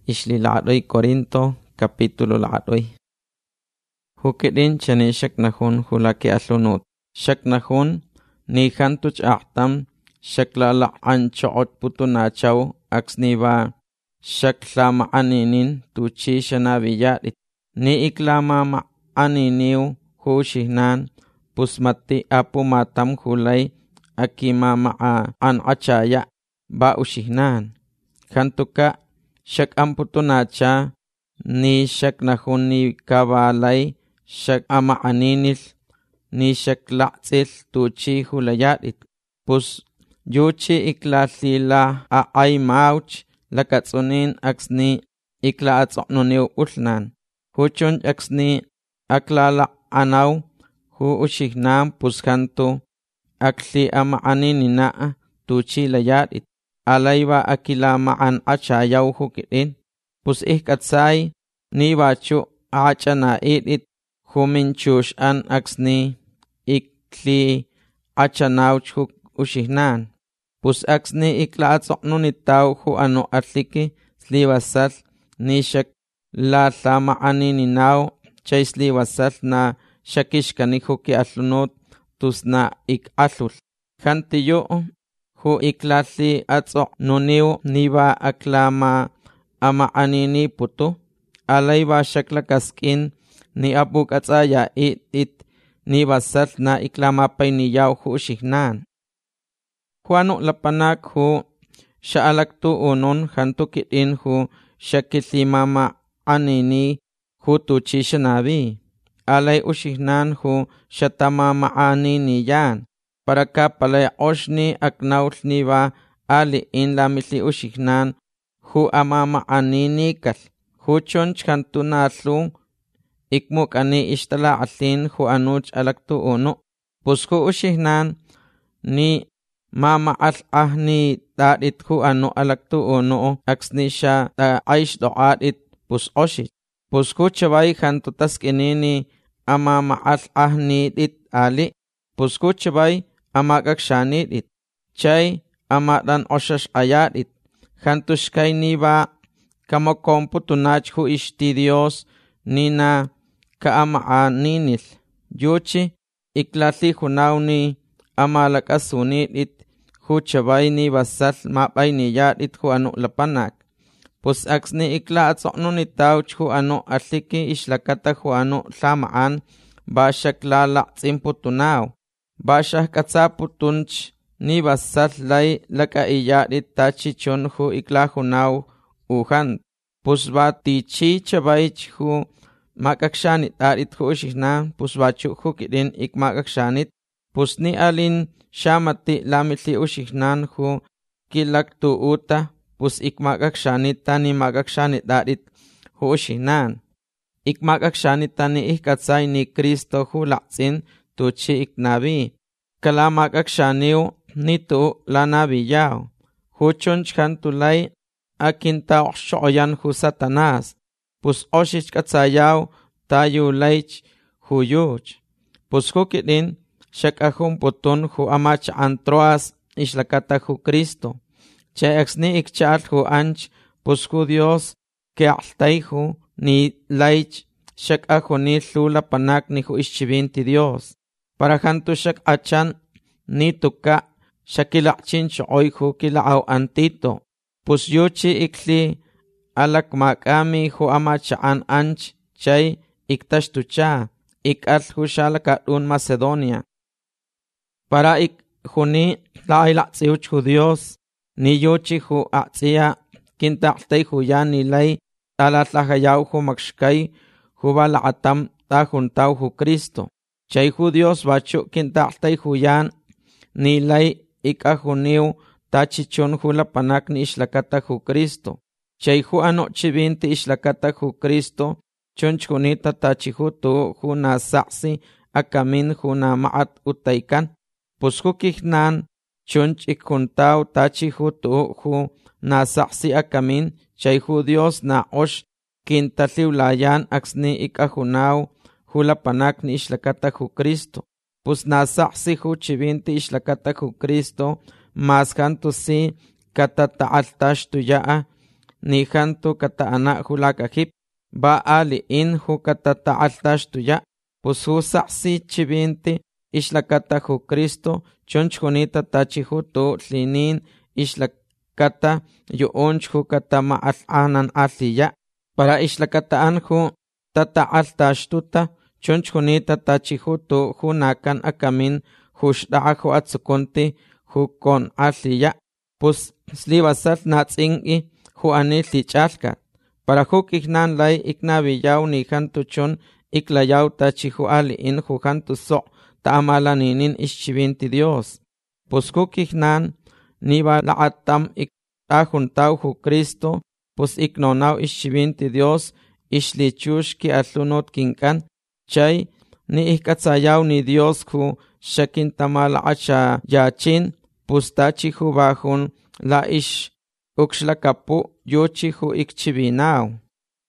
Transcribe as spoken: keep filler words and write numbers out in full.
Ishli laadoy Corinto capítulo laadoy. Hukidin chani shaknahun hulaki aslunut. Shaknahun ni hantuch ahtam shaklala anchoot putunachaw aksniba shaklama aninin tuchi shanabiyadit. Ni iklama ma aniniw hushihnan pusmati apumatam hulay akimama an achaya ba ushihnan. Hantuka shak amputunacha ni shak nahun ni kabalay shak ama aninil ni shak la'tzil tuchi hulayadit. Pus yuchi iklalila a ay mauch lakatsunin aksni ikla atsoknuniw ulnan. Huchon aksni aklala anaw hu ushihnan pus hantu akli ama aninina tuchi layadit. Alayba akilamaan achayaw hukidin. Pus ihkatsay ni bachu achana idit huminchush an aksni ikli achanawch huk ushihnan. Pus aksni ikla atsoknunitaw hu ano atliki slibasal ni shak la lama anininaw chay slibasal na shakishkani huki atlunut tusna ik atlul. Hantiyo hu iklatli atsok nuniw niba aklama ama anini putu. Alayba shakla kaskin ni abuk atsaya it it niba sal na iklama payniyaw hu ushihnan. Huano lapanak hu shaalaktu unun hantu kidin hu shakitlimama anini hu tuchi shanabi. Alay ushihnan hu shatamama anini yan. Para ka palay oshni aknawl niba ali in lamili ushihnan hu amama anini kal. Huchon chantunatlu ikmuk ani ishtala atlin hu anuch alaktu unu. Pus hu ushihnan ni mama al ahni dadit hu anu alaktu unu aksni siya ta aish doadit pus oshit. Pus hu chabay hantu taskinini amama al ahni dit ali. Pus hu chabay amagakshanit it. Chay amadan oshash ayadit. Hantush kay niba kamakomputunach hu ishti Dios nina kaamaaninil. Yuchi iklati hunaw ni amalakasunit it hu chabay ni basal mapay niyadit hu anu lapanak. Pus aksni ikla atsoknunitawch hu anu atliki ishlakata hu anu lamaan basyak lalaksimputunaw. Basyak katsaputunch ni basal lay laka iyadit tachichon hu ikla hunaw uhan. Pus ba tichi chabaych hu makakshanit adit hu ushihnan pus bachu hu kidin ik makakshanit. Pus ni alin shamati lamili ushihnan hu kilaktu uta pus ik makakshanit tani makakshanit adit hu ushihnan. Ik makakshanit tani ihkatsay ni Kristo hu laksin tuchi iknabi. Kala makakshaniw nitu lanabiyaw. Huchon chantulay akinta oxoyan hu Satanas. Pus oshich katsayaw tayo laych hu yuch. Pus hukidin shakahum putun hu amach antroas ishlakata hu Kristo. Chay aksni ikchaal hu anch pus hu Dios ke altay hu ni laych shakahuni lula panak ni hu ischibinti Dios. Para hantu shak achan ni tuka shakilakchin choy hu kilaaw antito. Pus yuchi ikli alak makami hu amachaan anch chay iktashtucha ikal hu shalakadun Macedonia. Para ik huni lailatsiuch hu Dios ni yuchi hu atsiya kintaktay hu yan nilay talatlahayaw hu makshkay hu balaatam tahuntaw hu Kristo. Chay hu Dios bachu kintaktay hu yan nilay ikahuniw tachichon hu lapanak ni ishlakata hu Kristo. Chay hu ano chibinti ishlakata hu Kristo chonchunita tachihutu hu nasaksi akamin hu na maat utaykan. Pus hu kihnan chonch ikuntaw tachihutu hu nasaksi akamin chay hu Dios na osh kintaliwlayan aksni ikahunaw hu lapanak ni ishlakata hu Kristo. Pus nasaksi hu chibinti ishlakata hu Kristo mas kanto si katataaltash tuyaa ni hantu kata ana hulakahip, ba ali in hu kata taaltash tuya, pus hu saksi chibinti, ishlakata hu Cristo, chonch hunita tachi hu tu linin, ishlakata yuonch hu kata maal'anan aliya, para ishlakata an hu tata altash tuta, chonch hunita tachi hu tu hu nakan akamin, hu shda'a hu atsukonti, hu kon aliya, pus slibasal natsing'i, hu anil lichalkat, para hu kihnan lay iknabiyaw ni hantu chon, iklayaw tachi hu aliin hu hantu so' taamalaninin ischibinti Dios. Pus hu kihnan niba la'atam ikahuntaw hu Cristo, pus iknonaw ischibinti Dios, ishlichush ki alunot kinkan, chay ni ikatsayaw ni Dios hu shakin tamala'acha yachin, pus tachi hu bahun la ish ukslakapu yuchi hu ikchibinaw.